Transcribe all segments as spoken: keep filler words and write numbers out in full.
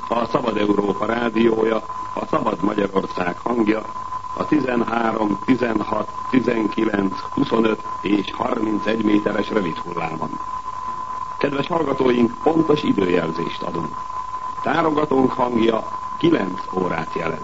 a Szabad Európa rádiója, a Szabad Magyarország hangja, a tizenhárom, tizenhat, tizenkilenc, huszonöt és harmincegy méteres rövid hullámon. Kedves hallgatóink, pontos időjelzést adunk. Tárogatónk hangja kilenc órát jelent.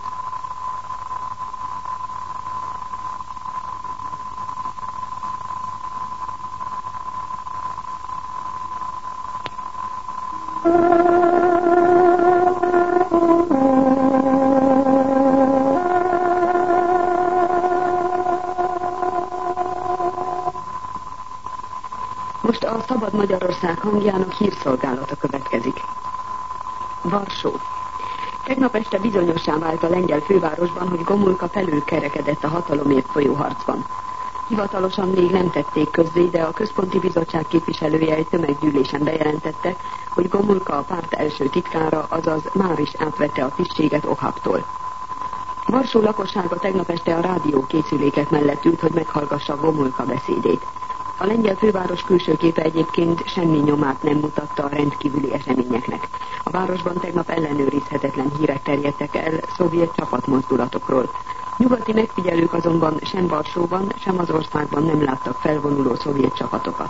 Most a Szabad Magyarország hangjának hírszolgálata következik. Varsó. Tegnap este bizonyossá vált a lengyel fővárosban, hogy Gomulka felülkerekedett a hatalomért folyó harcban. Hivatalosan még nem tették közzé, de a Központi Bizottság képviselője egy tömeggyűlésen bejelentette, hogy Gomulka a párt első titkára, azaz már is átvette a tisztséget Ohaptól. Varsó lakossága tegnap este a rádiókészülékek mellett ült, hogy meghallgassa Gomulka beszédét. A lengyel főváros külső képe egyébként semmi nyomát nem mutatta a rendkívüli eseményeknek. A városban tegnap ellenőrizhetetlen hírek terjedtek el szovjet csapatmozdulatokról. Nyugati megfigyelők azonban sem Varsóban, sem az országban nem láttak felvonuló szovjet csapatokat.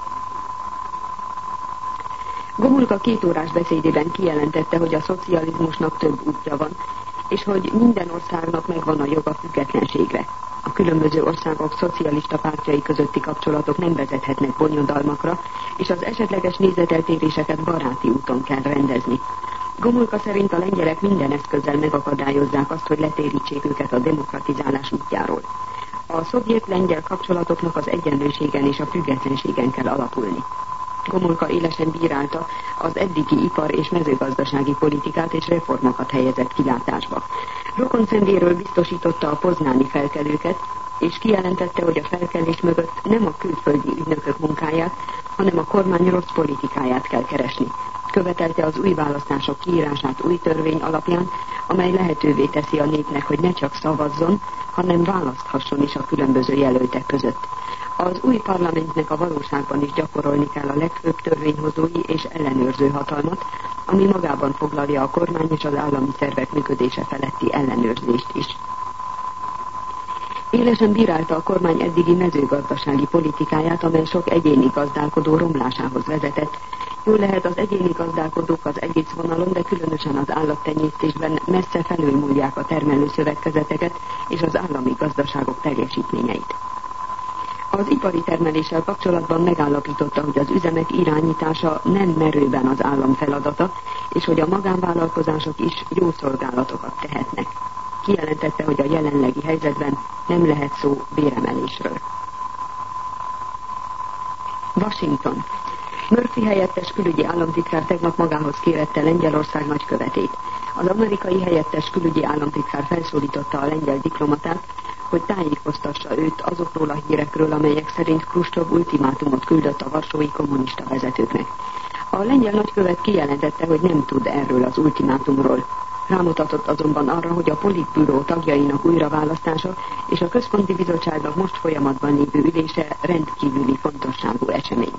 Gomulka két órás beszédében kijelentette, hogy a szocializmusnak több útja van, és hogy minden országnak megvan a joga függetlenségre. A különböző országok szocialista pártjai közötti kapcsolatok nem vezethetnek bonyodalmakra, és az esetleges nézeteltéréseket baráti úton kell rendezni. Gomulka szerint a lengyelek minden eszközzel megakadályozzák azt, hogy letérítsék őket a demokratizálás útjáról. A szovjet-lengyel kapcsolatoknak az egyenlőségen és a függetlenségen kell alapulni. Gomulka élesen bírálta az eddigi ipar- és mezőgazdasági politikát és reformokat helyezett kilátásba. Rokonszenvéről biztosította a poznáni felkelőket, és kijelentette, hogy a felkelés mögött nem a külföldi ügynökök munkáját, hanem a kormány rossz politikáját kell keresni. Követelte az új választások kiírását új törvény alapján, amely lehetővé teszi a népnek, hogy ne csak szavazzon, hanem választhasson is a különböző jelöltek között. Az új parlamentnek a valóságban is gyakorolni kell a legfőbb törvényhozói és ellenőrző hatalmat, ami magában foglalja a kormány és az állami szervek működése feletti ellenőrzést is. Élesen bírálta a kormány eddigi mezőgazdasági politikáját, amely sok egyéni gazdálkodó romlásához vezetett. Jól lehet, az egyéni gazdálkodók az egész vonalon, de különösen az állattenyésztésben messze felülmúlják a termelőszövetkezeteket és az állami gazdaságok teljesítményeit. Az ipari termeléssel kapcsolatban megállapította, hogy az üzemek irányítása nem merőben az állam feladata, és hogy a magánvállalkozások is jó szolgálatokat tehetnek. Kijelentette, hogy a jelenlegi helyzetben nem lehet szó béremelésről. Washington. Murphy helyettes külügyi államtitkár tegnap magához kérette Lengyelország nagykövetét. Az amerikai helyettes külügyi államtitkár felszólította a lengyel diplomatát, hogy tájékoztassa őt azokról a hírekről, amelyek szerint Kruscsov ultimátumot küldött a varsói kommunista vezetőknek. A lengyel nagykövet kijelentette, hogy nem tud erről az ultimátumról. Rámutatott azonban arra, hogy a politbüró tagjainak újraválasztása és a Központi Bizottságnak most folyamatban lévő ülése rendkívüli fontosságú esemény.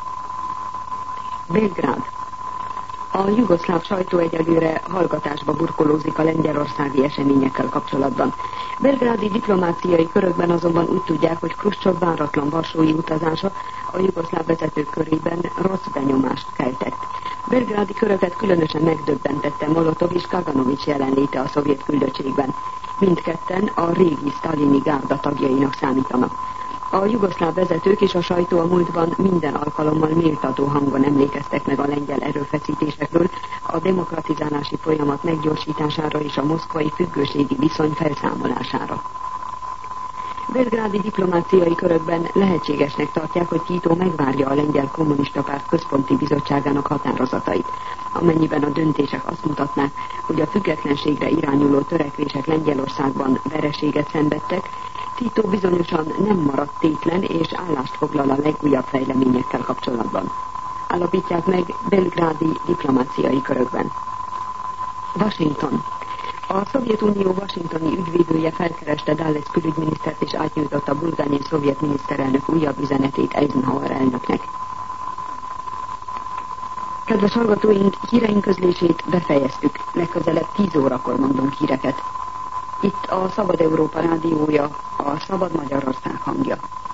Belgrád. A jugoszláv sajtó egyelőre hallgatásba burkolózik a lengyelországi eseményekkel kapcsolatban. Belgrádi diplomáciai körökben azonban úgy tudják, hogy Kruscsov váratlan varsói utazása a jugoszláv vezetők körében rossz benyomást keltett. Belgrádi köröket különösen megdöbbentette Molotov és Kaganovics jelenléte a szovjet küldöttségben. Mindketten a régi sztálini gárda tagjainak számítanak. A jugoszláv vezetők és a sajtó a múltban minden alkalommal méltató hangon emlékeztek meg a lengyel erőfeszítésekről, a demokratizálási folyamat meggyorsítására és a moszkvai függőségi viszony felszámolására. Belgrádi diplomáciai körökben lehetségesnek tartják, hogy Tito megvárja a lengyel kommunista párt központi bizottságának határozatait. Amennyiben a döntések azt mutatnák, hogy a függetlenségre irányuló törekvések Lengyelországban vereséget szenvedtek, Tito bizonyosan nem maradt tétlen és állást foglal a legújabb fejleményekkel kapcsolatban. Állapítják meg belgrádi diplomáciai körökben. Washington. A Szovjetunió washingtoni ügyvédője felkereste Dulles külügyminisztert és átnyújtotta Bulgánin szovjet miniszterelnök újabb üzenetét Eisenhower elnöknek. Kedves hallgatóink, híreink közlését befejeztük. Legközelebb tíz órakor mondunk híreket. Itt a Szabad Európa rádiója, a Szabad Magyarország hangja.